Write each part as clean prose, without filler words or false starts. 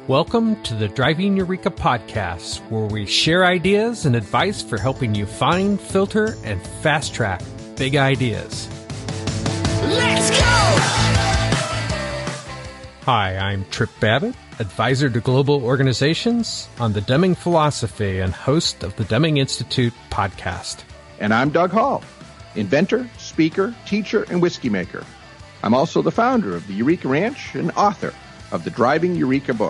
Welcome to the Driving Eureka podcast, where we share ideas and advice for helping you find, filter, and fast-track big ideas. Let's go! Hi, I'm Trip Babbitt, advisor to global organizations on the Deming Philosophy and host of the Deming Institute podcast. And I'm Doug Hall, inventor, speaker, teacher, and whiskey maker. I'm also the founder of the Eureka Ranch and author of the Driving Eureka book.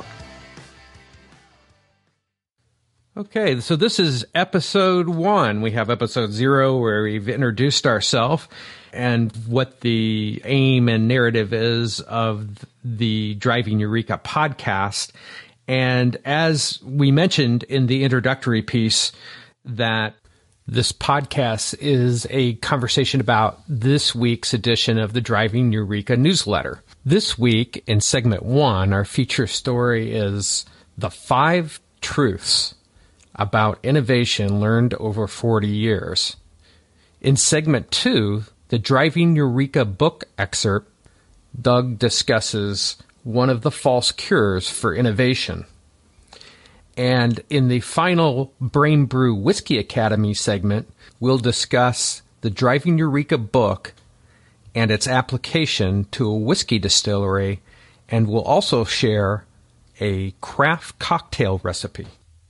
Okay, so this is episode 1. We have episode 0 where we've introduced ourselves and what the aim and narrative is of the Driving Eureka podcast. And as we mentioned in the introductory piece, that this podcast is a conversation about this week's edition of the Driving Eureka newsletter. This week, in segment 1, our feature story is the 5 truths about innovation learned over 40 years. In segment 2, the Driving Eureka book excerpt, Doug discusses one of the false cures for innovation. And in the final Brain Brew Whiskey Academy segment, we'll discuss the Driving Eureka book and its application to a whiskey distillery, and we'll also share a craft cocktail recipe.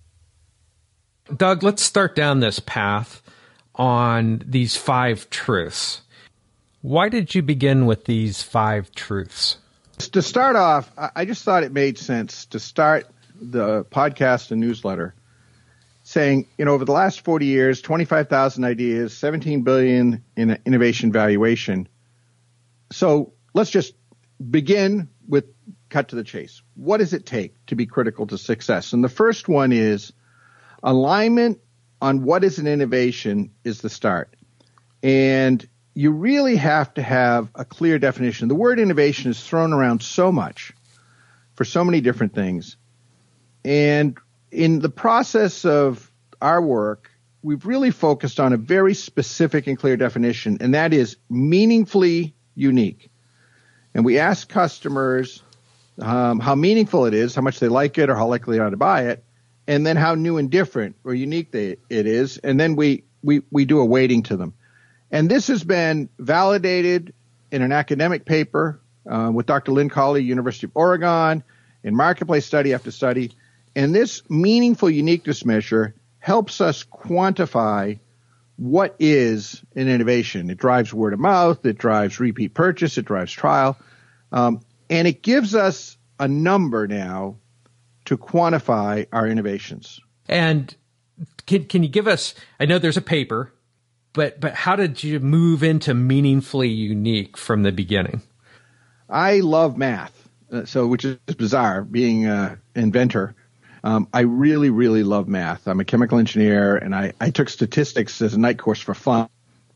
Doug, let's start down this path on these 5 truths. Why did you begin with these 5 truths? To start off, I just thought it made sense to start the podcast and newsletter saying, over the last 40 years, 25,000 ideas, 17 billion in innovation valuation. So let's just begin with cut to the chase. What does it take to be critical to success? And the first one is alignment on what is an innovation is the start. And you really have to have a clear definition. The word innovation is thrown around so much for so many different things. And in the process of our work, we've really focused on a very specific and clear definition, and that is meaningfully unique. And we ask customers how meaningful it is, how much they like it, or how likely they are to buy it, and then how new and different or unique it is, and then we do a weighting to them. And this has been validated in an academic paper with Dr. Lynn Colley, University of Oregon, in marketplace study after study. And this meaningful uniqueness measure helps us quantify what is an innovation. It drives word of mouth, it drives repeat purchase, it drives trial, and it gives us a number now to quantify our innovations. And can you give us, I know there's a paper, but how did you move into meaningfully unique from the beginning? I love math, which is bizarre, being an inventor. I really, really love math. I'm a chemical engineer, and I took statistics as a night course for fun.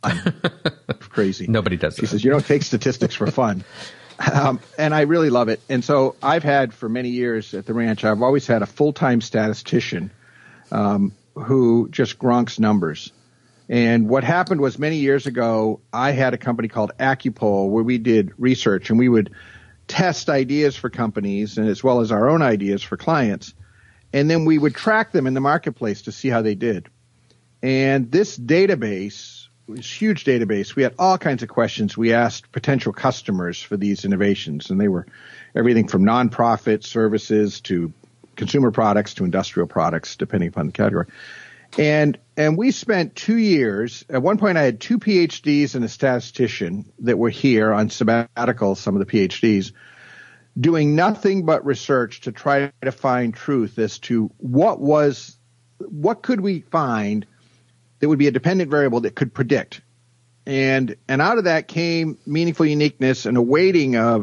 Crazy. Nobody does that. She says, you don't take statistics for fun. And I really love it. And so I've had for many years at the ranch, I've always had a full-time statistician who just grunks numbers. And what happened was many years ago, I had a company called Accupol where we did research, and we would test ideas for companies and as well as our own ideas for clients. And then we would track them in the marketplace to see how they did. And this database, this huge database, we had all kinds of questions we asked potential customers for these innovations. And they were everything from nonprofit services to consumer products to industrial products, depending upon the category. And we spent 2 years. At one point, I had 2 PhDs and a statistician that were here on sabbatical, some of the PhDs, doing nothing but research to try to find truth as to what could we find that would be a dependent variable that could predict. And out of that came meaningful uniqueness and a weighting of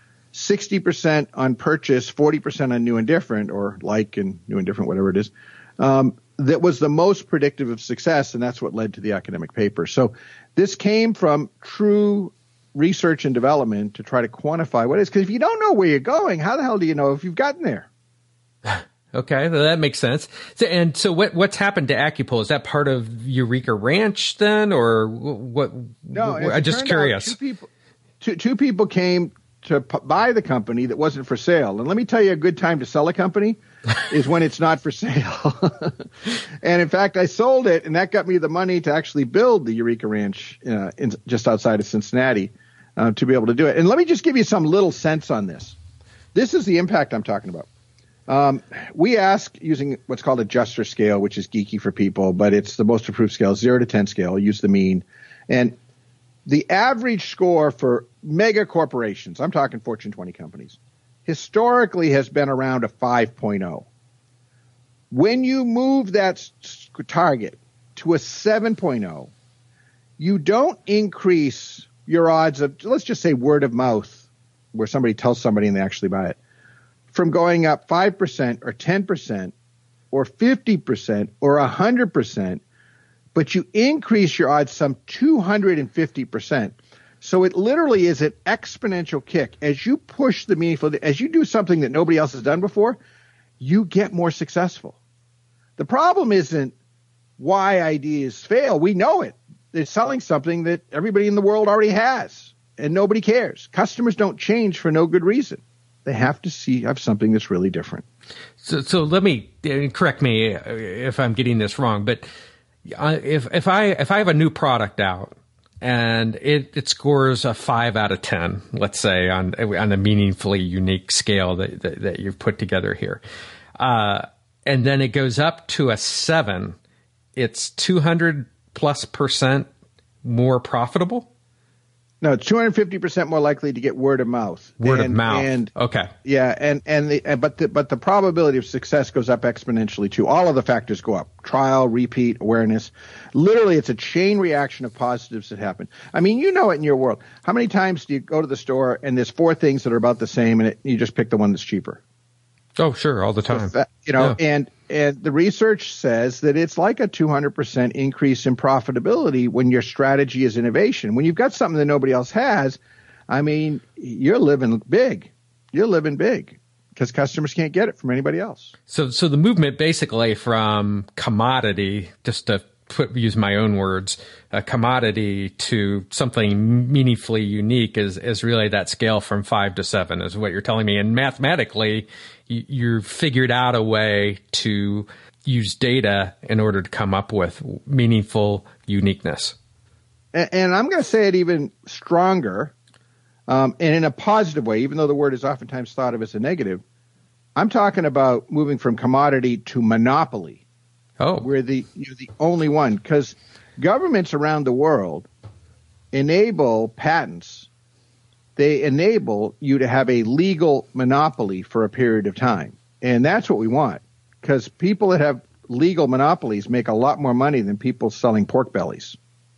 60% on purchase, 40% on new and different, or like and new and different, whatever it is, that was the most predictive of success, and that's what led to the academic paper. So this came from true research and development to try to quantify what it is. Because if you don't know where you're going, how the hell do you know if you've gotten there? Okay, well, that makes sense. So what's happened to Accupol? Is that part of Eureka Ranch then, or what? No, I'm just curious. Two people came to buy the company that wasn't for sale. And let me tell you, a good time to sell a company is when it's not for sale. And in fact, I sold it, and that got me the money to actually build the Eureka Ranch just outside of Cincinnati to be able to do it. And let me just give you some little sense on this. This is the impact I'm talking about. We ask using what's called a Juster scale, which is geeky for people, but it's the most approved scale, 0 to 10 scale. Use the mean. And the average score for mega corporations, I'm talking Fortune 20 companies, historically has been around a 5.0. When you move that target to a 7.0, you don't increase your odds of, let's just say word of mouth, where somebody tells somebody and they actually buy it, from going up 5% or 10% or 50% or 100%, but you increase your odds some 250%. So it literally is an exponential kick. As you push the meaningful, as you do something that nobody else has done before, you get more successful. The problem isn't why ideas fail. We know it. They're selling something that everybody in the world already has, and nobody cares. Customers don't change for no good reason. They have to have something that's really different. So let me correct me if I'm getting this wrong, but if I have a new product out and it scores a 5 out of 10, let's say on a meaningfully unique scale that you've put together here, and then it goes up to a 7, it's 200+% more profitable. No, it's 250% more likely to get word of mouth. Word of mouth. Okay. Yeah, but the probability of success goes up exponentially too. All of the factors go up: trial, repeat, awareness. Literally, it's a chain reaction of positives that happen. I mean, you know it in your world. How many times do you go to the store and there's 4 things that are about the same, and you just pick the one that's cheaper? Oh, sure, all the time. And the research says that it's like a 200% increase in profitability when your strategy is innovation. When you've got something that nobody else has, I mean, you're living big. You're living big because customers can't get it from anybody else. So the movement basically from commodity, just to use my own words, a commodity to something meaningfully unique is really that scale from 5 to 7 is what you're telling me. And mathematically, you figured out a way to use data in order to come up with meaningful uniqueness. And I'm going to say it even stronger, and in a positive way, even though the word is oftentimes thought of as a negative. I'm talking about moving from commodity to monopoly. Oh, we're the only one, because governments around the world enable patents. They enable you to have a legal monopoly for a period of time. And that's what we want, because people that have legal monopolies make a lot more money than people selling pork bellies.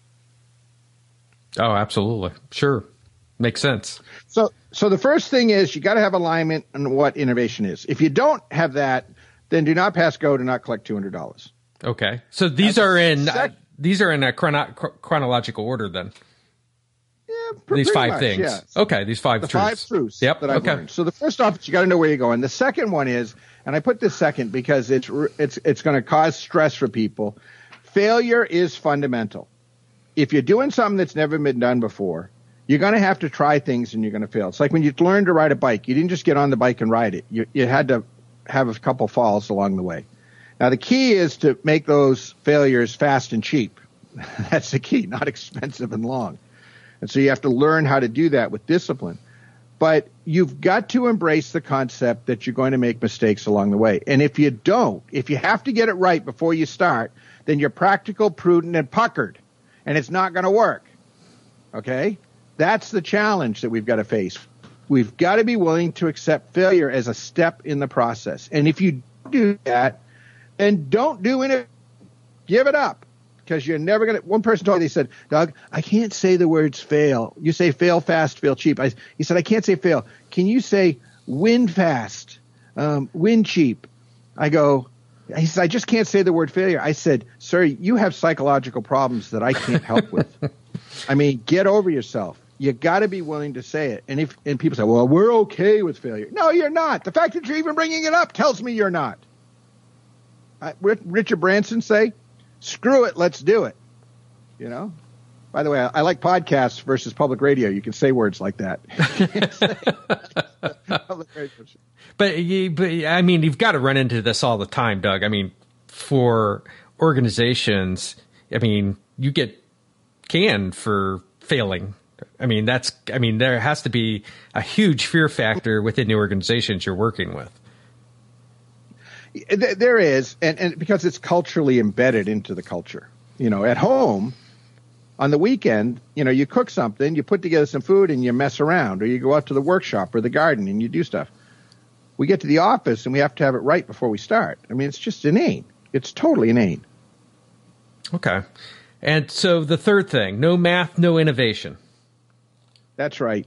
Oh, absolutely. Sure. Makes sense. So the first thing is you got to have alignment on what innovation is. If you don't have that, then do not pass go, do not collect $200. Okay. So these are in a chronological order then. Yeah, these 5 much, things. Yeah. Okay, these 5 truths. 5 truths that I've learned. So the first off, you got to know where you're going. The second one is, and I put this second because it's going to cause stress for people. Failure is fundamental. If you're doing something that's never been done before, you're going to have to try things and you're going to fail. It's like when you learned to ride a bike. You didn't just get on the bike and ride it. You had to have a couple falls along the way. Now, the key is to make those failures fast and cheap. That's the key, not expensive and long. And so you have to learn how to do that with discipline. But you've got to embrace the concept that you're going to make mistakes along the way. And if you don't, if you have to get it right before you start, then you're practical, prudent, and puckered. And it's not going to work. Okay? That's the challenge that we've got to face. We've got to be willing to accept failure as a step in the process. And if you do that, then don't do it. Give it up. Because you're never going to – one person told me, they said, Doug, I can't say the words fail. You say fail fast, fail cheap. He said, I can't say fail. Can you say win fast, win cheap? He said, I just can't say the word failure. I said, sir, you have psychological problems that I can't help with. I mean, get over yourself. You got to be willing to say it. And people say, well, we're okay with failure. No, you're not. The fact that you're even bringing it up tells me you're not. Richard Branson say, screw it, let's do it. You know? By the way, I like podcasts versus public radio. You can say words like that. But I mean, you've got to run into this all the time, Doug. I mean, for organizations, I mean, you get canned for failing. I mean, there has to be a huge fear factor within the organizations you're working with. There is, and because it's culturally embedded into the culture. You know, at home, on the weekend, you know, you cook something, you put together some food, and you mess around, or you go out to the workshop or the garden and you do stuff. We get to the office and we have to have it right before we start. I mean, it's just inane. It's totally inane. Okay. And so the third thing, no math, no innovation. That's right.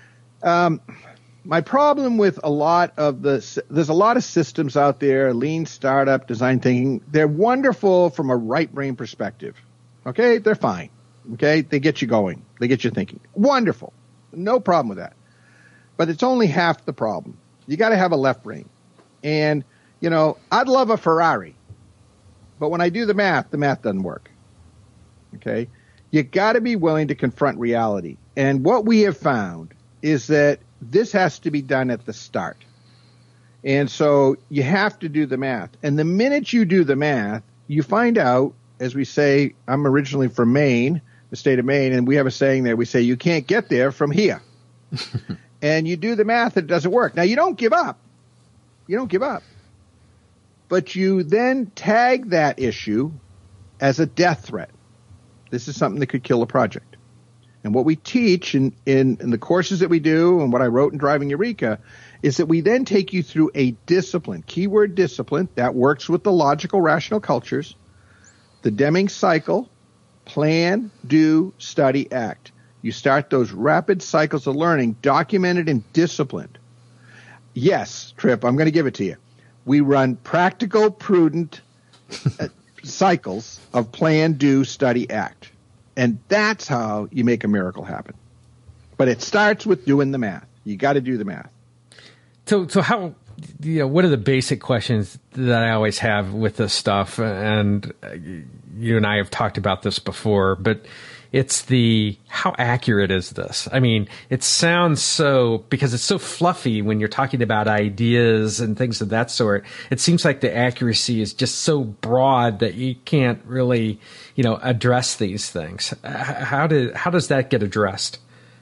My problem with there's a lot of systems out there, lean startup, design thinking. They're wonderful from a right brain perspective. Okay. They're fine. Okay. They get you going. They get you thinking. Wonderful. No problem with that. But it's only half the problem. You got to have a left brain. And, you know, I'd love a Ferrari, but when I do the math doesn't work. Okay. You got to be willing to confront reality. And what we have found is that this has to be done at the start. And so you have to do the math. And the minute you do the math, you find out, as we say, I'm originally from Maine, the state of Maine, and we have a saying there. We say, you can't get there from here. And you do the math, it doesn't work. Now, you don't give up. You don't give up. But you then tag that issue as a death threat. This is something that could kill a project. And what we teach in the courses that we do and what I wrote in Driving Eureka is that we then take you through a discipline, keyword discipline, that works with the logical, rational cultures, the Deming cycle, plan, do, study, act. You start those rapid cycles of learning, documented and disciplined. Yes, Trip, I'm going to give it to you. We run practical, prudent cycles of plan, do, study, act. And that's how you make a miracle happen. But it starts with doing the math. You got to do the math. So how, you know, what are the basic questions that I always have with this stuff? And you and I have talked about this before, but it's how accurate is this? I mean, it sounds because it's so fluffy when you're talking about ideas and things of that sort. It seems like the accuracy is just so broad that you can't really, you know, address these things. How does that get addressed?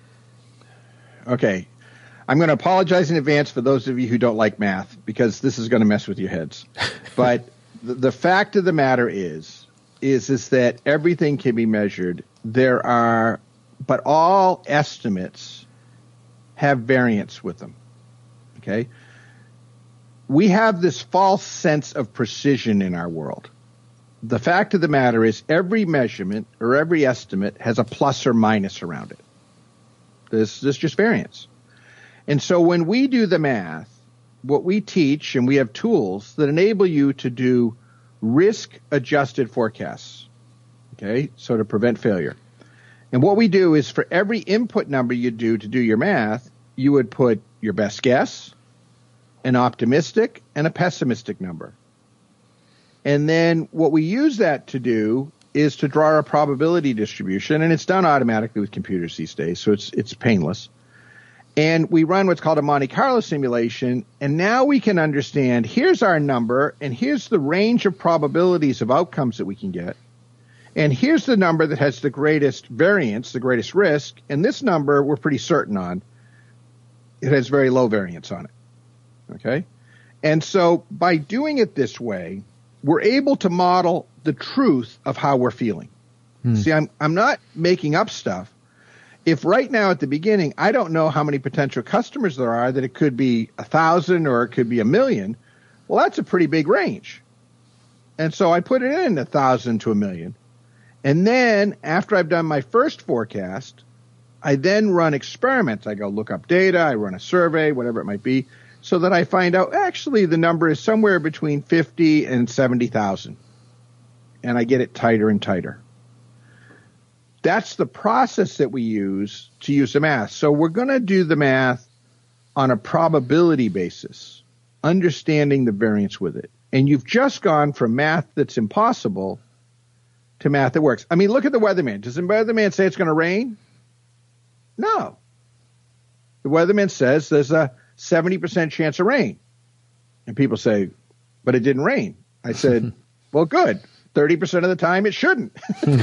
Okay. I'm going to apologize in advance for those of you who don't like math, because this is going to mess with your heads. But the fact of the matter is that everything can be measured. But all estimates have variance with them. Okay? We have this false sense of precision in our world. The fact of the matter is every measurement or every estimate has a plus or minus around it. This is just variance. And so when we do the math, what we teach, and we have tools that enable you to do risk-adjusted forecasts, okay, so to prevent failure. And what we do is for every input number you do to do your math, you would put your best guess, an optimistic, and a pessimistic number. And then what we use that to do is to draw a probability distribution, and it's done automatically with computers these days, so it's painless. And we run what's called a Monte Carlo simulation, and now we can understand, here's our number, and here's the range of probabilities of outcomes that we can get. And here's the number that has the greatest variance, the greatest risk, and this number we're pretty certain on. It has very low variance on it. Okay? And so by doing it this way, we're able to model the truth of how we're feeling. See, I'm not making up stuff. If right now at the beginning, I don't know how many potential customers there are, that it could be 1,000 or it could be 1,000,000, well, that's a pretty big range. And so I put it in 1,000 to 1,000,000. And then after I've done my first forecast, I then run experiments. I go look up data, I run a survey, whatever it might be, so that I find out actually the number is somewhere between 50 and 70,000. And I get it tighter and tighter. That's the process that we use to use the math. So we're going to do the math on a probability basis, understanding the variance with it. And you've just gone from math that's impossible to math that works. I mean, look at the weatherman. Does the weatherman say it's going to rain? No. The weatherman says there's a 70% chance of rain. And people say, but it didn't rain. I said, well, good. 30% of the time it shouldn't.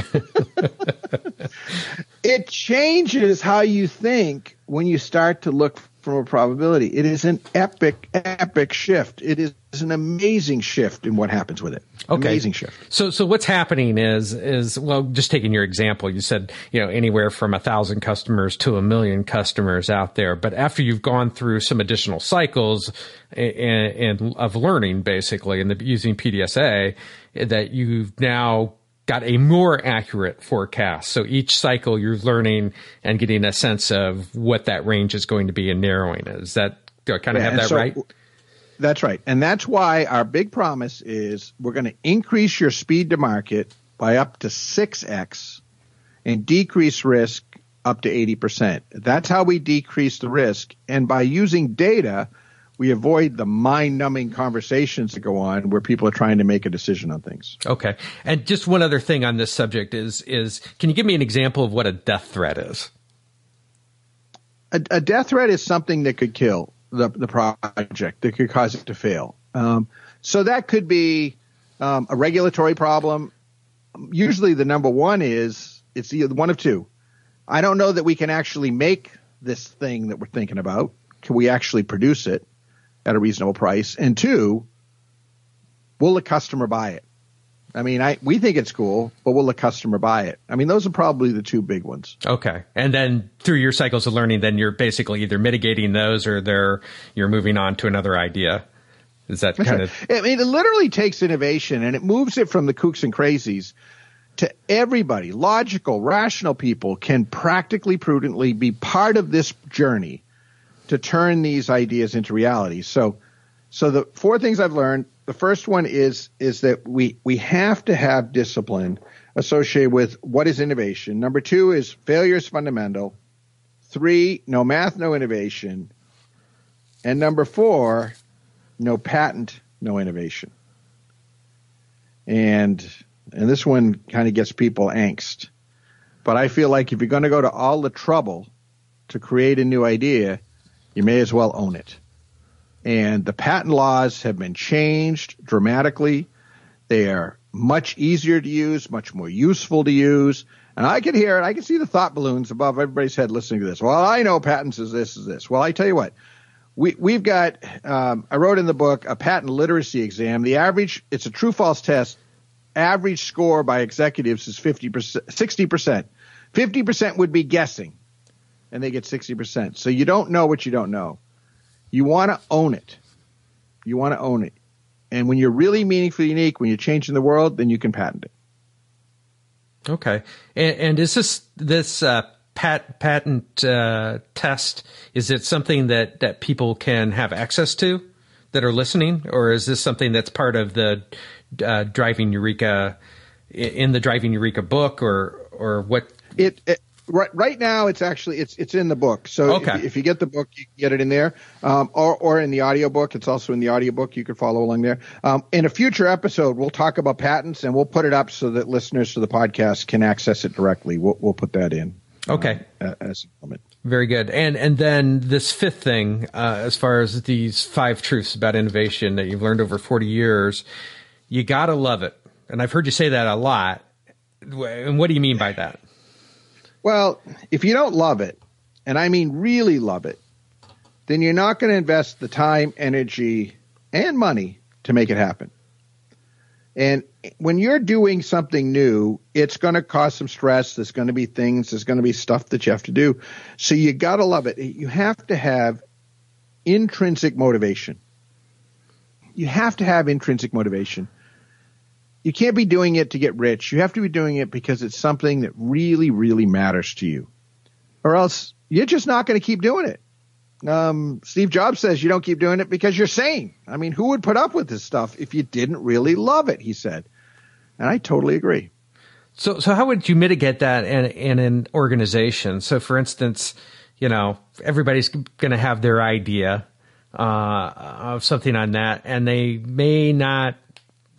It changes how you think when you start to look from a probability. It is an epic shift. It is an amazing shift in what happens with it. Okay. Amazing shift. So what's happening is, well, just taking your example, you said, anywhere from 1,000 customers to 1 million customers out there. But after you've gone through some additional cycles and of learning, basically, and using PDSA, that you've now got a more accurate forecast. So each cycle you're learning and getting a sense of what that range is going to be and narrowing it. Is that, do I kind of have that right? That's right. And that's why our big promise is we're going to increase your speed to market by up to 6x and decrease risk up to 80%. That's how we decrease the risk. And by using data, we avoid the mind-numbing conversations that go on where people are trying to make a decision on things. Okay. And just one other thing on this subject is can you give me an example of what a death threat is? A death threat is something that could kill the project, that could cause it to fail. So that could be a regulatory problem. Usually the number one is it's either one of two. I don't know that we can actually make this thing that we're thinking about. Can we actually produce it at a reasonable price? And two, will the customer buy it? I mean, we think it's cool, but will the customer buy it? I mean, those are probably the two big ones. Okay. And then through your cycles of learning, then you're basically either mitigating those or you're moving on to another idea. Is that kind of? I mean, it literally takes innovation and it moves it from the kooks and crazies to everybody. Logical, rational people can practically, prudently be part of this journey to turn these ideas into reality. So the four things I've learned, the first one is that we have to have discipline associated with what is innovation. Number two is failure is fundamental. 3, no math, no innovation. And number 4, no patent, no innovation. And this one kind of gets people angst. But I feel like if you're going to go to all the trouble to create a new idea, you may as well own it. And the patent laws have been changed dramatically. They are much easier to use, much more useful to use. And I can hear it. I can see the thought balloons above everybody's head listening to this. Well, I know patents is this. Well, I tell you what, we've got, I wrote in the book, a patent literacy exam. The average, it's a true false test. Average score by executives is 60%. 50% would be guessing, and they get 60%. So you don't know what you don't know. You want to own it. You want to own it. And when you're really meaningfully unique, when you're changing the world, then you can patent it. Okay. And is this patent test, is it something that people can have access to that are listening? Or is this something that's part of the Driving Eureka, in the Driving Eureka book, or what? Right now, it's actually it's in the book. So okay. if you get the book, you can get it in there, or in the audiobook. It's also in the audiobook. You can follow along there. In a future episode, we'll talk about patents, and we'll put it up so that listeners to the podcast can access it directly. We'll put that in. Okay. As a comment. Very good. And then this fifth thing, as far as these 5 truths about innovation that you've learned over 40 years, you got to love it. And I've heard you say that a lot. And what do you mean by that? Well, if you don't love it, and I mean really love it, then you're not going to invest the time, energy, and money to make it happen. And when you're doing something new, it's going to cause some stress. There's going to be things, there's going to be stuff that you have to do. So you got to love it. You have to have intrinsic motivation. You have to have intrinsic motivation. You can't be doing it to get rich. You have to be doing it because it's something that really, really matters to you. Or else you're just not going to keep doing it. Steve Jobs says you don't keep doing it because you're sane. I mean, who would put up with this stuff if you didn't really love it, he said. And I totally agree. So how would you mitigate that in an organization? So, for instance, everybody's going to have their idea of something on that, and they may not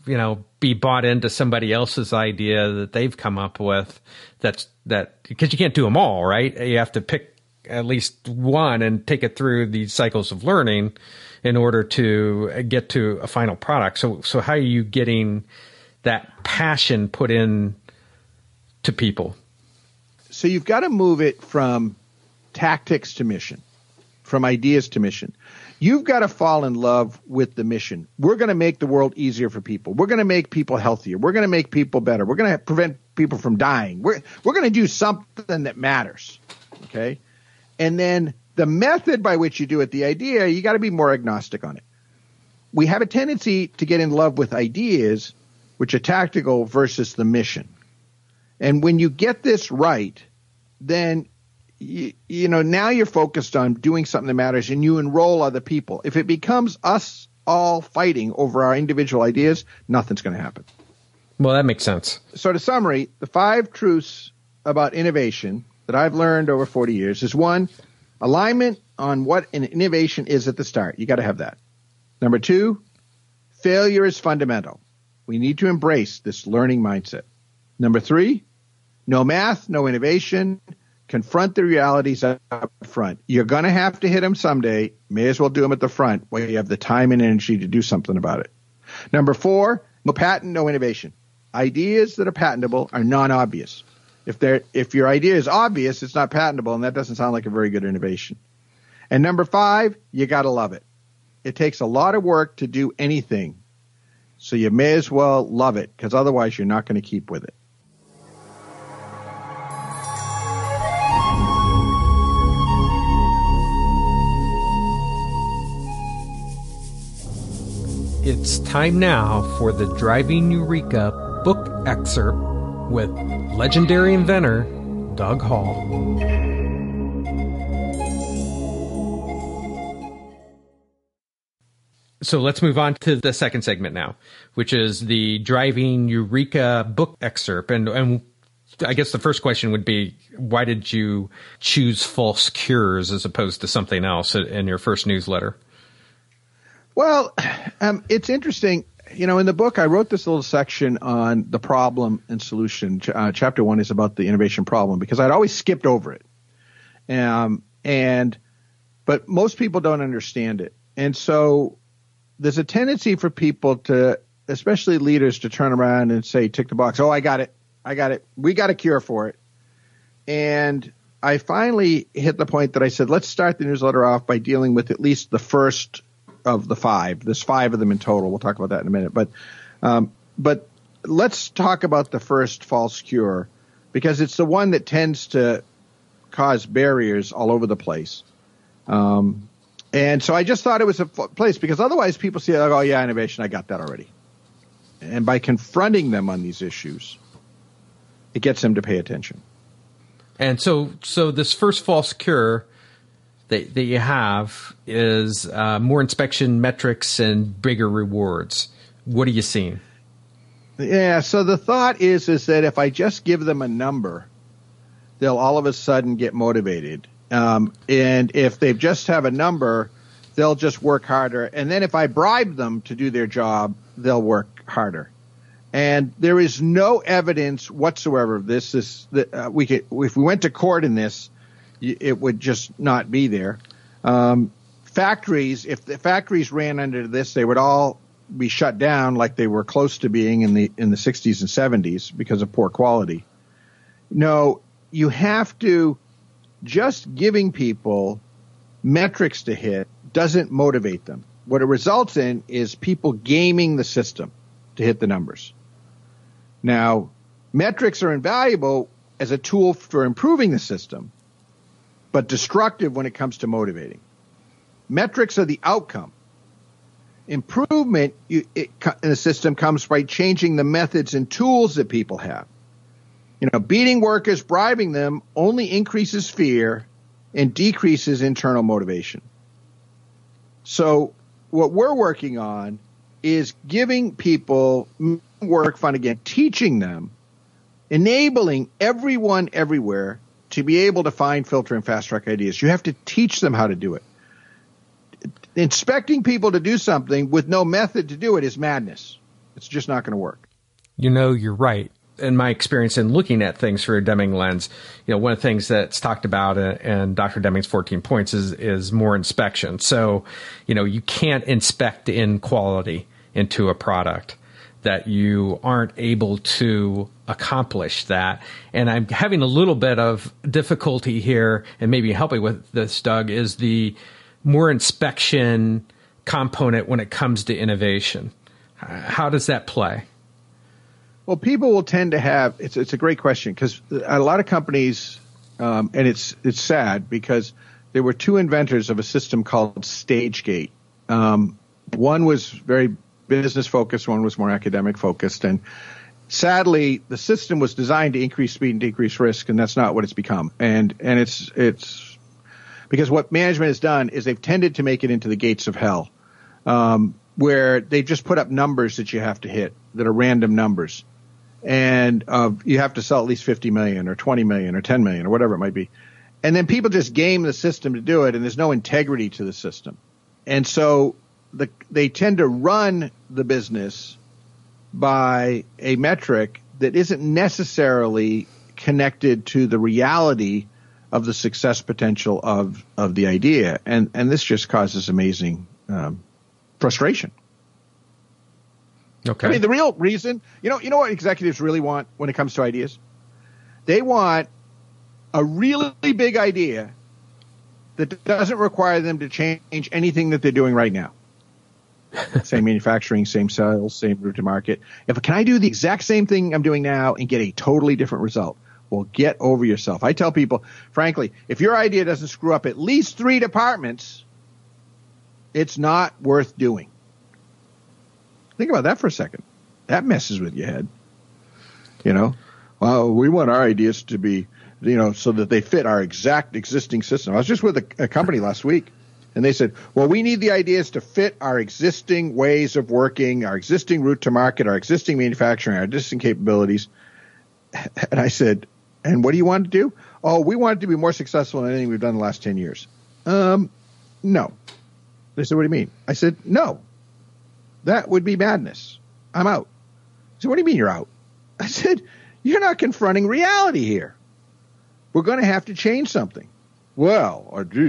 be bought into somebody else's idea that they've come up with. That because you can't do them all, right? You have to pick at least one and take it through these cycles of learning in order to get to a final product. So how are you getting that passion put in to people? So you've got to move it from tactics to mission, from ideas to mission. You've got to fall in love with the mission. We're going to make the world easier for people. We're going to make people healthier. We're going to make people better. We're going to prevent people from dying. We're going to do something that matters. Okay? And then the method by which you do it, the idea, you got to be more agnostic on it. We have a tendency to get in love with ideas, which are tactical, versus the mission. And when you get this right, then now you're focused on doing something that matters, and you enroll other people. If it becomes us all fighting over our individual ideas, nothing's going to happen. Well, that makes sense. So to summary, the 5 truths about innovation that I've learned over 40 years is 1, alignment on what an innovation is at the start. You got to have that. Number 2, failure is fundamental. We need to embrace this learning mindset. Number 3, no math, no innovation. Confront the realities up front. You're going to have to hit them someday. May as well do them at the front where you have the time and energy to do something about it. Number 4, no patent, no innovation. Ideas that are patentable are non-obvious. If your idea is obvious, it's not patentable, and that doesn't sound like a very good innovation. And number 5, you got to love it. It takes a lot of work to do anything, so you may as well love it, because otherwise you're not going to keep with it. It's time now for the Driving Eureka book excerpt with legendary inventor Doug Hall. So let's move on to the second segment now, which is the Driving Eureka book excerpt. And I guess the first question would be, why did you choose false cures as opposed to something else in your first newsletter? Well, it's interesting. In the book, I wrote this little section on the problem and solution. Chapter 1 is about the innovation problem because I'd always skipped over it. But most people don't understand it. And so there's a tendency for people to, especially leaders, to turn around and say, tick the box. Oh, I got it. We got a cure for it. And I finally hit the point that I said, let's start the newsletter off by dealing with at least the first of the 5. There's 5 of them in total. We'll talk about that in a minute. But let's talk about the first false cure, because it's the one that tends to cause barriers all over the place. And so I just thought it was a place, because otherwise people say, oh, yeah, innovation, I got that already. And by confronting them on these issues, it gets them to pay attention. And so this first false cure that you have is more inspection metrics and bigger rewards. What are you seeing? Yeah, so the thought is that if I just give them a number, they'll all of a sudden get motivated. And if they just have a number, they'll just work harder. And then if I bribe them to do their job, they'll work harder. And there is no evidence whatsoever of this. If we went to court in this, it would just not be there. Factories, if the factories ran under this, they would all be shut down like they were close to being in the 60s and 70s because of poor quality. No, you have to, just giving people metrics to hit doesn't motivate them. What it results in is people gaming the system to hit the numbers. Now, metrics are invaluable as a tool for improving the system, but destructive when it comes to motivating. Metrics are the outcome. Improvement in the system comes by changing the methods and tools that people have. Beating workers, bribing them only increases fear and decreases internal motivation. So what we're working on is giving people work fun again, teaching them, enabling everyone everywhere to be able to find, filter, and fast-track ideas. You have to teach them how to do it. Expecting people to do something with no method to do it is madness. It's just not going to work. You're right. In my experience in looking at things through a Deming lens, one of the things that's talked about in Dr. Deming's 14 points is more inspection. So, you can't inspect in quality into a product that you aren't able to accomplish that. And I'm having a little bit of difficulty here, and maybe helping with this, Doug, is the more inspection component when it comes to innovation. How does that play? Well, people will tend to have, it's a great question, because a lot of companies, and it's sad because there were two inventors of a system called StageGate. One was very business focused, one was more academic focused. And sadly, the system was designed to increase speed and decrease risk, and that's not what it's become. And it's because what management has done is they've tended to make it into the gates of hell, where they just put up numbers that you have to hit that are random numbers. And you have to sell at least 50 million or 20 million or 10 million or whatever it might be. And then people just game the system to do it, and there's no integrity to the system. And so they tend to run the business by a metric that isn't necessarily connected to the reality of the success potential of the idea. And this just causes amazing frustration. Okay. I mean, the real reason, you know what executives really want when it comes to ideas? They want a really big idea that doesn't require them to change anything that they're doing right now. Same manufacturing, same sales, same route to market. Can I do the exact same thing I'm doing now and get a totally different result? Well, get over yourself. I tell people, frankly, if your idea doesn't screw up at least 3 departments, it's not worth doing. Think about that for a second. That messes with your head. Well, we want our ideas to be, so that they fit our exact existing system. I was just with a company last week, and they said, well, we need the ideas to fit our existing ways of working, our existing route to market, our existing manufacturing, our existing capabilities. And I said, and what do you want to do? Oh, we want it to be more successful than anything we've done in the last 10 years. No. They said, what do you mean? I said, no. That would be madness. I'm out. So what do you mean you're out? I said, you're not confronting reality here. We're going to have to change something. Well,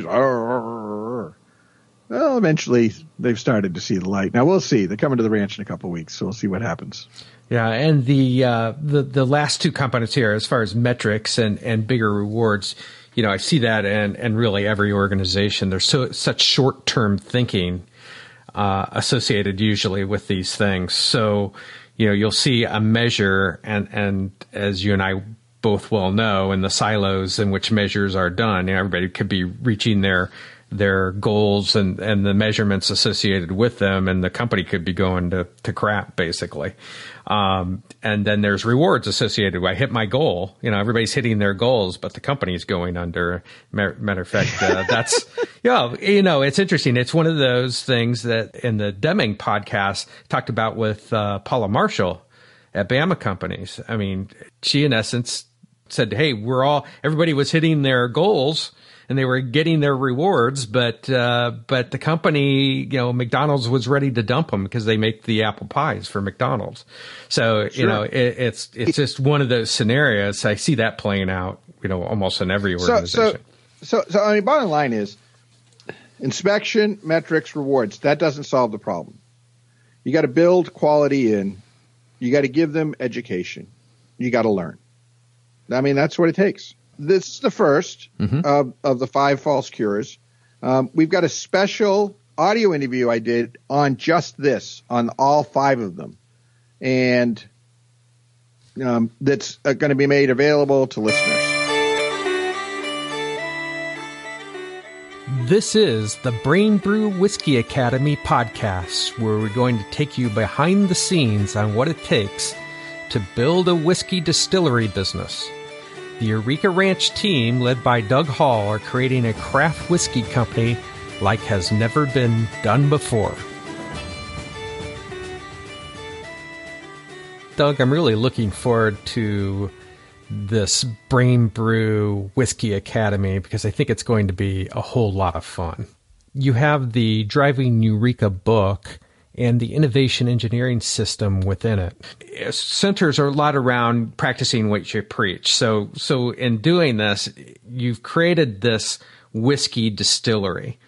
eventually they've started to see the light. Now we'll see. They're coming to the ranch in a couple of weeks, so we'll see what happens. Yeah, and the last two components here, as far as metrics and bigger rewards, I see that in really every organization. There's such short-term thinking associated usually with these things. So, you'll see a measure, and as you and I both well know, in the silos in which measures are done, everybody could be reaching their goals and the measurements associated with them, and the company could be going to crap, basically. And then there's rewards associated. I hit my goal. Everybody's hitting their goals, but the company's going under. Matter of fact, that's, it's interesting. It's one of those things that in the Deming podcast talked about with Paula Marshall at Bama Companies. I mean, she in essence said, hey, everybody was hitting their goals and they were getting their rewards, but the company, McDonald's was ready to dump them because they make the apple pies for McDonald's. So, sure. It's just one of those scenarios. I see that playing out, almost in every organization. So I mean, bottom line is inspection, metrics, rewards. That doesn't solve the problem. You got to build quality in. You got to give them education. You got to learn. I mean, that's what it takes. This is the first of the 5 false cures. We've got a special audio interview I did on just this, on all 5 of them. And that's going to be made available to listeners. This is the Brain Brew Whiskey Academy podcast, where we're going to take you behind the scenes on what it takes to build a whiskey distillery business. The Eureka Ranch team, led by Doug Hall, are creating a craft whiskey company like has never been done before. Doug, I'm really looking forward to this Brain Brew Whiskey Academy because I think it's going to be a whole lot of fun. You have the Driving Eureka book, and the innovation engineering system within it. It centers a lot around practicing what you preach. So in doing this, you've created this whiskey distillery.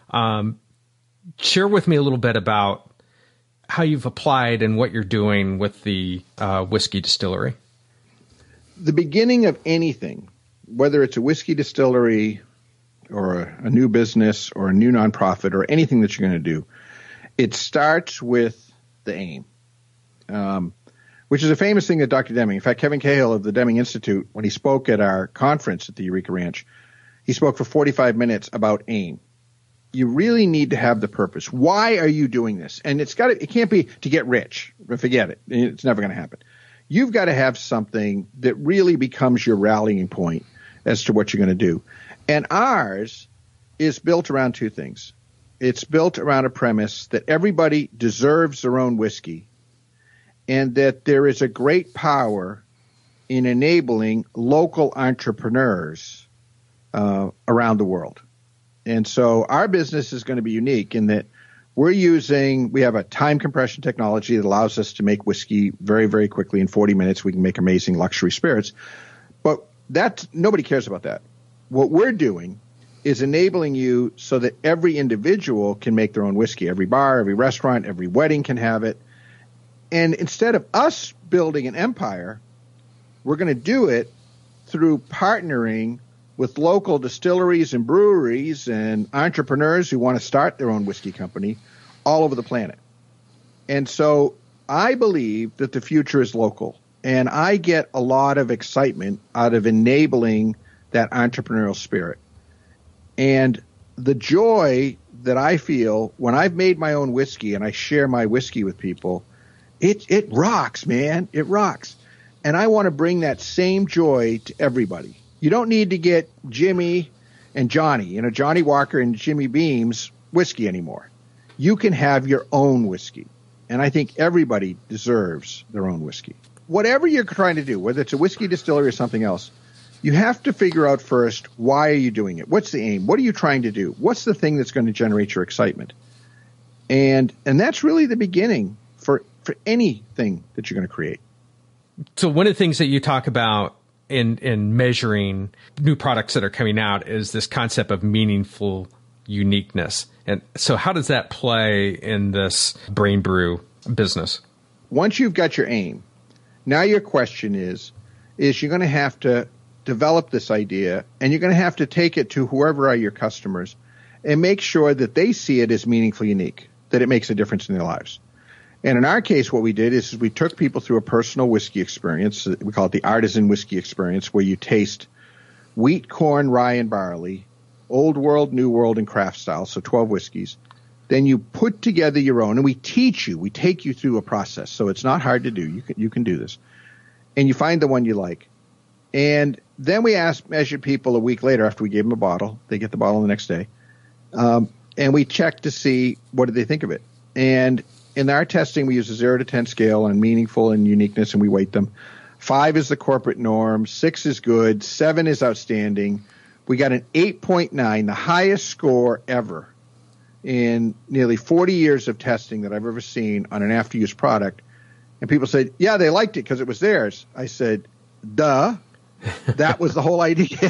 Share with me a little bit about how you've applied and what you're doing with the whiskey distillery. The beginning of anything, whether it's a whiskey distillery or a new business or a new nonprofit or anything that you're going to do, it starts with the aim, which is a famous thing that Dr. Deming, in fact, Kevin Cahill of the Deming Institute, when he spoke at our conference at the Eureka Ranch, he spoke for 45 minutes about aim. You really need to have the purpose. Why are you doing this? And it can't be to get rich. Forget it. It's never going to happen. You've got to have something that really becomes your rallying point as to what you're going to do. And ours is built around two things. It's built around a premise that everybody deserves their own whiskey and that there is a great power in enabling local entrepreneurs around the world. And so our business is going to be unique in that we have a time compression technology that allows us to make whiskey very, very quickly. In 40 minutes, we can make amazing luxury spirits. But nobody cares about that. What we're doing is enabling you so that every individual can make their own whiskey. Every bar, every restaurant, every wedding can have it. And instead of us building an empire, we're going to do it through partnering with local distilleries and breweries and entrepreneurs who want to start their own whiskey company all over the planet. And so I believe that the future is local. And I get a lot of excitement out of enabling that entrepreneurial spirit. And the joy that I feel when I've made my own whiskey and I share my whiskey with people, it rocks, man. It rocks. And I want to bring that same joy to everybody. You don't need to get Jimmy and Johnny, Johnny Walker and Jimmy Beam's whiskey anymore. You can have your own whiskey. And I think everybody deserves their own whiskey. Whatever you're trying to do, whether it's a whiskey distillery or something else, you have to figure out first, why are you doing it? What's the aim? What are you trying to do? What's the thing that's going to generate your excitement? And that's really the beginning for anything that you're going to create. So one of the things that you talk about in measuring new products that are coming out is this concept of meaningful uniqueness. And so how does that play in this Brain Brew business? Once you've got your aim, now your question is you're going to have to develop this idea, and you're going to have to take it to whoever are your customers and make sure that they see it as meaningfully unique, that it makes a difference in their lives. And in our case, what we did is we took people through a personal whiskey experience. We call it the artisan whiskey experience, where you taste wheat, corn, rye, and barley, old world, new world, and craft style, so 12 whiskeys. Then you put together your own, and we take you through a process. So it's not hard to do. You can do this. And you find the one you like. And then we measured people a week later after we gave them a bottle. They get the bottle the next day. And we checked to see what did they think of it. And in our testing, we use a 0 to 10 scale on meaningful and uniqueness, and we weight them. 5 is the corporate norm. 6 is good. 7 is outstanding. We got an 8.9, the highest score ever in nearly 40 years of testing that I've ever seen on an after-use product. And people said, yeah, they liked it because it was theirs. I said, duh. That was the whole idea.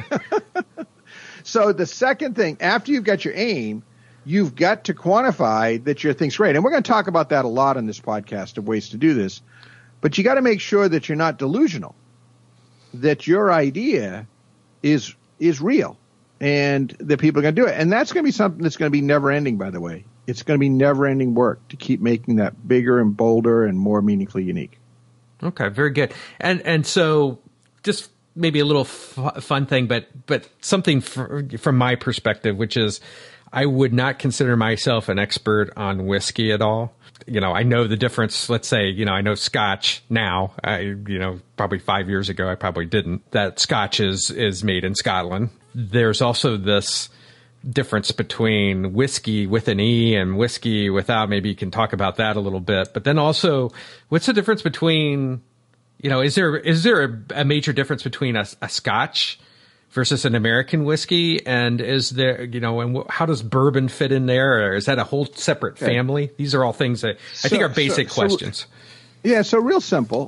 So the second thing, after you've got your aim, you've got to quantify that your thing's great. And we're going to talk about that a lot on this podcast of ways to do this. But you got to make sure that you're not delusional, that your idea is real and that people are going to do it. And that's going to be something that's going to be never ending, by the way. It's going to be never ending work to keep making that bigger and bolder and more meaningfully unique. Okay, very good. And so just maybe a little fun thing, but something from my perspective, which is I would not consider myself an expert on whiskey at all. I know the difference. Let's say, I know Scotch now. Probably 5 years ago, I probably didn't. That Scotch is made in Scotland. There's also this difference between whiskey with an E and whiskey without. Maybe you can talk about that a little bit. But then also, what's the difference between, is there a major difference between a Scotch versus an American whiskey? And is there, and how does bourbon fit in there? Or is that a whole separate family? These are all things that I think are basic questions. So real simple.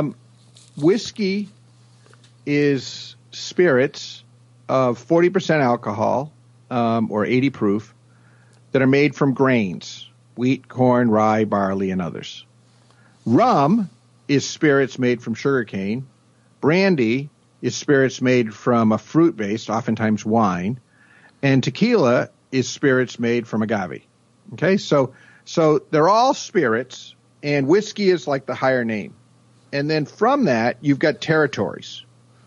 Whiskey is spirits of 40% alcohol, or 80 proof, that are made from grains: wheat, corn, rye, barley, and others. Rum is spirits made from sugarcane. Brandy is spirits made from a fruit base, oftentimes wine. And tequila is spirits made from agave. Okay, so they're all spirits, and whiskey is like the higher name. And then from that, you've got territories,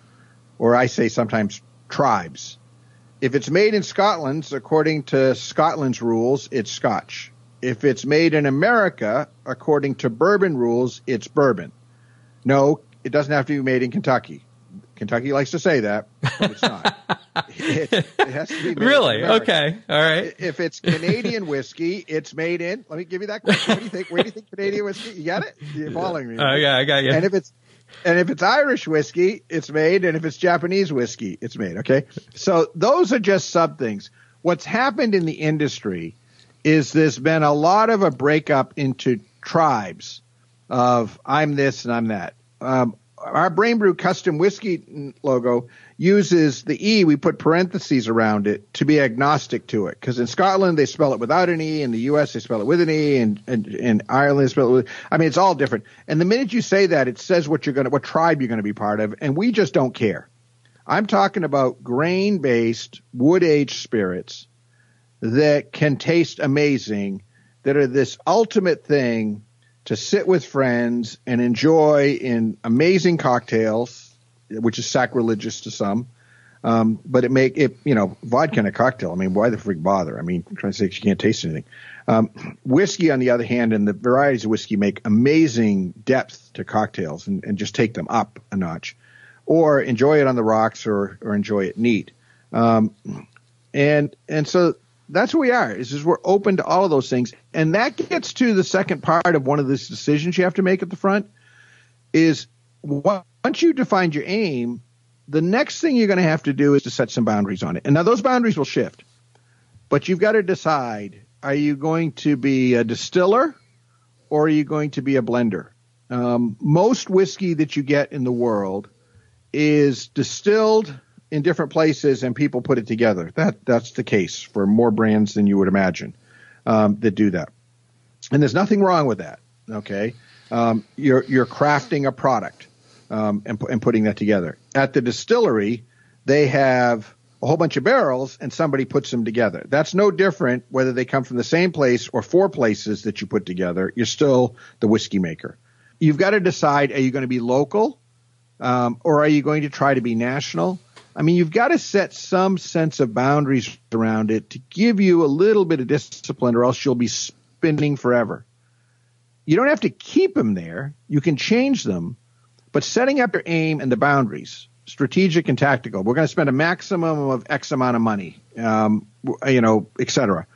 or I say sometimes tribes. If it's made in Scotland, according to Scotland's rules, it's Scotch. If it's made in America, according to bourbon rules, it's bourbon. No, it doesn't have to be made in Kentucky. Kentucky likes to say that, but it's not. It has to be made really? in America. Okay. All right. If it's Canadian whiskey, it's made in. Let me give you that question. What do you think? Where do you think Canadian whiskey? You got it? You're following me. Yeah, I got you. And if it's Irish whiskey, it's made. And if it's Japanese whiskey, it's made. Okay. So those are just sub things. What's happened in the industry is there's been a lot of a breakup into tribes of I'm this and I'm that. Our Brain Brew custom whiskey logo uses the E, we put parentheses around it to be agnostic to it. Because in Scotland, they spell it without an E. In the U.S., they spell it with an E. And in Ireland, they spell it with, it's all different. And the minute you say that, it says what tribe you're going to be part of. And we just don't care. I'm talking about grain-based, wood-aged spirits that can taste amazing, that are this ultimate thing to sit with friends and enjoy in amazing cocktails, which is sacrilegious to some. But it make it, vodka in a cocktail. Why the freak bother? I'm trying to say you can't taste anything. Whiskey, on the other hand, and the varieties of whiskey make amazing depth to cocktails and just take them up a notch, or enjoy it on the rocks or enjoy it neat. And so that's who we are, is we're open to all of those things. And that gets to the second part of one of these decisions you have to make at the front is once you defined your aim, the next thing you're going to have to do is to set some boundaries on it. And now those boundaries will shift, but you've got to decide, are you going to be a distiller or are you going to be a blender? Most whiskey that you get in the world is distilled in different places and people put it together. That's the case for more brands than you would imagine that do that. And there's nothing wrong with that. Okay. You're crafting a product and putting that together. At the distillery, they have a whole bunch of barrels and somebody puts them together. That's no different whether they come from the same place or four places that you put together. You're still the whiskey maker. You've got to decide, are you going to be local or are you going to try to be national? You've got to set some sense of boundaries around it to give you a little bit of discipline, or else you'll be spinning forever. You don't have to keep them there. You can change them, but setting up your aim and the boundaries, strategic and tactical. We're going to spend a maximum of X amount of money, et cetera.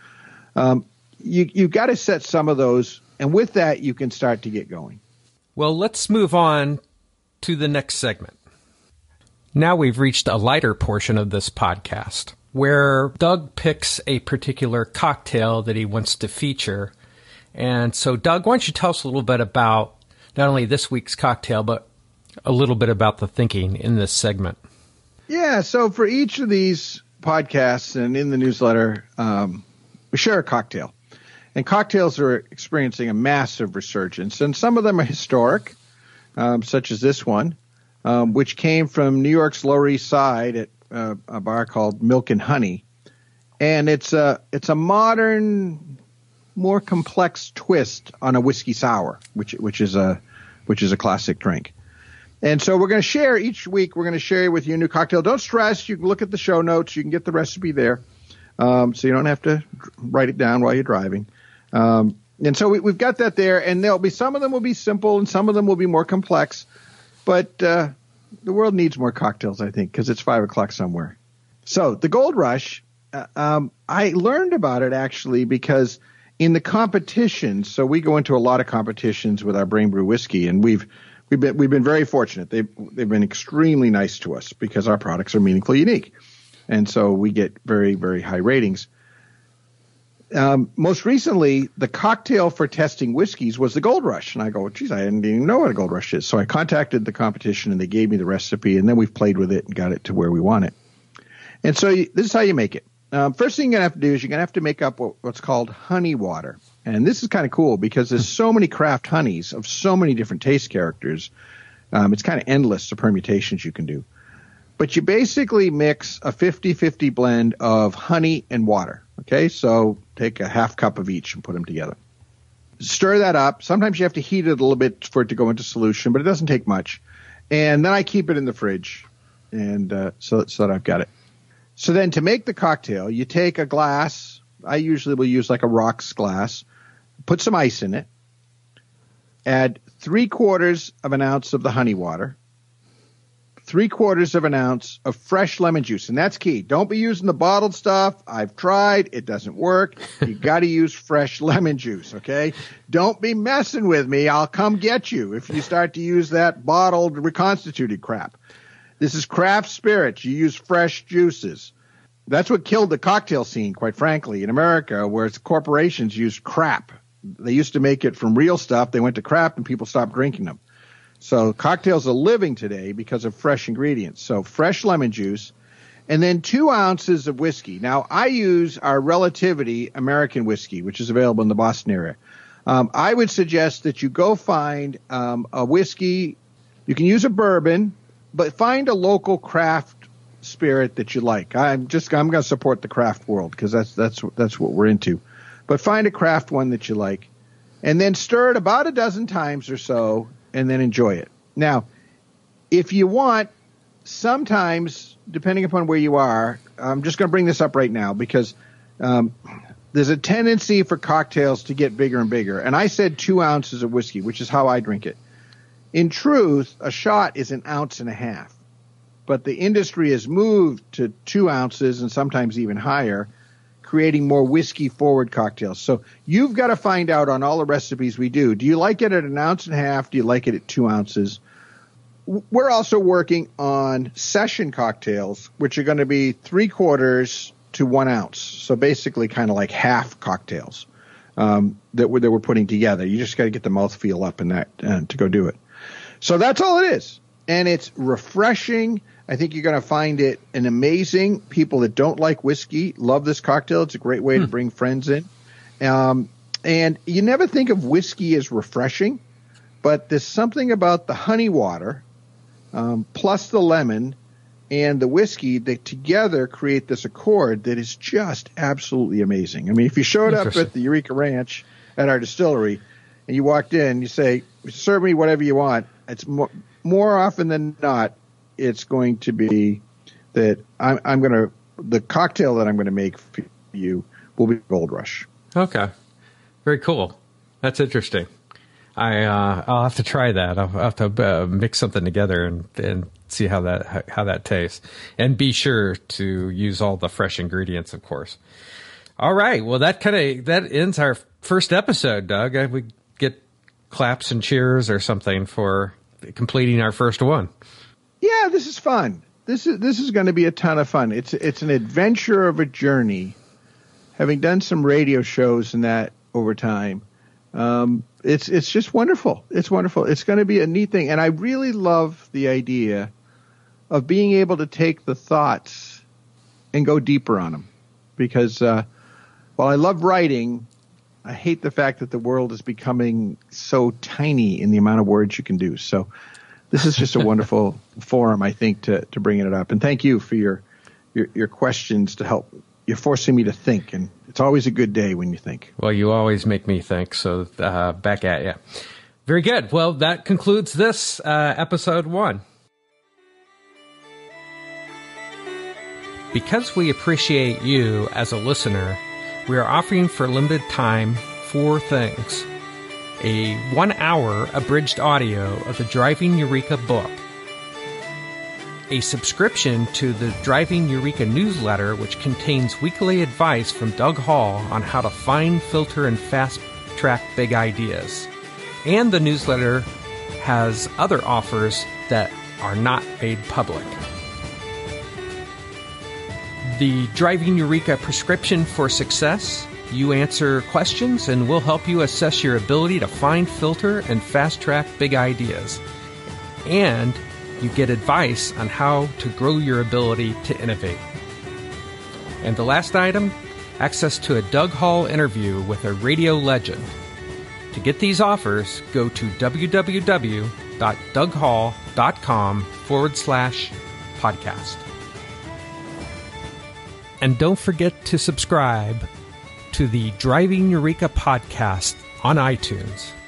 You've got to set some of those, and with that, you can start to get going. Well, let's move on to the next segment. Now we've reached a lighter portion of this podcast where Doug picks a particular cocktail that he wants to feature. And so, Doug, why don't you tell us a little bit about not only this week's cocktail, but a little bit about the thinking in this segment? Yeah, so for each of these podcasts and in the newsletter, we share a cocktail. And cocktails are experiencing a massive resurgence. And some of them are historic, such as this one. Which came from New York's Lower East Side at a bar called Milk and Honey, and it's a modern, more complex twist on a whiskey sour, which is a classic drink. And so we're going to share each week. We're going to share with you a new cocktail. Don't stress. You can look at the show notes. You can get the recipe there, so you don't have to write it down while you're driving. And so we've got that there, and there'll be some of them will be simple, and some of them will be more complex. But the world needs more cocktails, I think, because it's 5 o'clock somewhere. So the Gold Rush, I learned about it actually because in the competitions, so we go into a lot of competitions with our Brain Brew whiskey, and we've we've been very fortunate. They've been extremely nice to us because our products are meaningfully unique, and so we get very, very high ratings. Most recently, the cocktail for testing whiskeys was the Gold Rush. And I go, geez, I didn't even know what a Gold Rush is. So I contacted the competition and they gave me the recipe, and then we've played with it and got it to where we want it. And so this is how you make it. First thing you're going to have to do is you're going to have to make up what's called honey water. And this is kind of cool because there's so many craft honeys of so many different taste characters. It's kind of endless the permutations you can do. But you basically mix a 50-50 blend of honey and water. Okay, so take a half cup of each and put them together. Stir that up. Sometimes you have to heat it a little bit for it to go into solution, but it doesn't take much. And then I keep it in the fridge, and so that I've got it. So then to make the cocktail, you take a glass. I usually will use like a rocks glass. Put some ice in it. Add 3/4 of an ounce of the honey water. 3/4 of an ounce of fresh lemon juice. And that's key. Don't be using the bottled stuff. I've tried. It doesn't work. You got to use fresh lemon juice, okay? Don't be messing with me. I'll come get you if you start to use that bottled reconstituted crap. This is craft spirits. You use fresh juices. That's what killed the cocktail scene, quite frankly, in America, where corporations used crap. They used to make it from real stuff. They went to crap and people stopped drinking them. So cocktails are living today because of fresh ingredients. So fresh lemon juice, and then 2 ounces of whiskey. Now, I use our Relativity American whiskey, which is available in the Boston area. I would suggest that you go find a whiskey. You can use a bourbon, but find a local craft spirit that you like. I'm going to support the craft world because that's what we're into. But find a craft one that you like, and then stir it about a dozen times or so, and then enjoy it. Now, if you want, sometimes, depending upon where you are, I'm just going to bring this up right now because there's a tendency for cocktails to get bigger and bigger. And I said 2 ounces of whiskey, which is how I drink it. In truth, a shot is 1.5 ounces. But the industry has moved to 2 ounces and sometimes even higher, creating more whiskey-forward cocktails. So you've got to find out on all the recipes we do. Do you like it at 1.5 ounces? Do you like it at 2 ounces? We're also working on session cocktails, which are going to be 3/4 to 1 ounce. So basically kind of like half cocktails that we're putting together. You just got to get the mouthfeel up in that to go do it. So that's all it is. And it's refreshing. I think you're going to find it an amazing. People that don't like whiskey love this cocktail. It's a great way to bring friends in. And you never think of whiskey as refreshing, but there's something about the honey water plus the lemon and the whiskey that together create this accord that is just absolutely amazing. I mean, if you showed up at the Eureka Ranch at our distillery and you walked in, you say, serve me whatever you want. It's more often than not, it's going to be that the cocktail that I'm going to make for you will be Gold Rush. Okay. Very cool. That's interesting. I'll have to try that. I'll have to mix something together and see how that tastes. And be sure to use all the fresh ingredients, of course. All right. Well, that ends our first episode, Doug. We get claps and cheers or something for completing our first one. Yeah, this is fun. This is going to be a ton of fun. It's an adventure of a journey. Having done some radio shows and that over time, it's just wonderful. It's wonderful. It's going to be a neat thing, and I really love the idea of being able to take the thoughts and go deeper on them. Because while I love writing, I hate the fact that the world is becoming so tiny in the amount of words you can do. So this is just a wonderful forum, I think, to bring it up. And thank you for your questions to help. You're forcing me to think, and it's always a good day when you think. Well, you always make me think, so back at you. Very good. Well, that concludes this episode 1. Because we appreciate you as a listener, we are offering for limited time 4 things. A 1-hour abridged audio of the Driving Eureka book, a subscription to the Driving Eureka newsletter, which contains weekly advice from Doug Hall on how to find, filter, and fast-track big ideas. And the newsletter has other offers that are not made public. The Driving Eureka Prescription for Success. You answer questions and we'll help you assess your ability to find, filter, and fast-track big ideas. And you get advice on how to grow your ability to innovate. And the last item, access to a Doug Hall interview with a radio legend. To get these offers, go to www.doughall.com/podcast. And don't forget to subscribe to the Driving Eureka podcast on iTunes.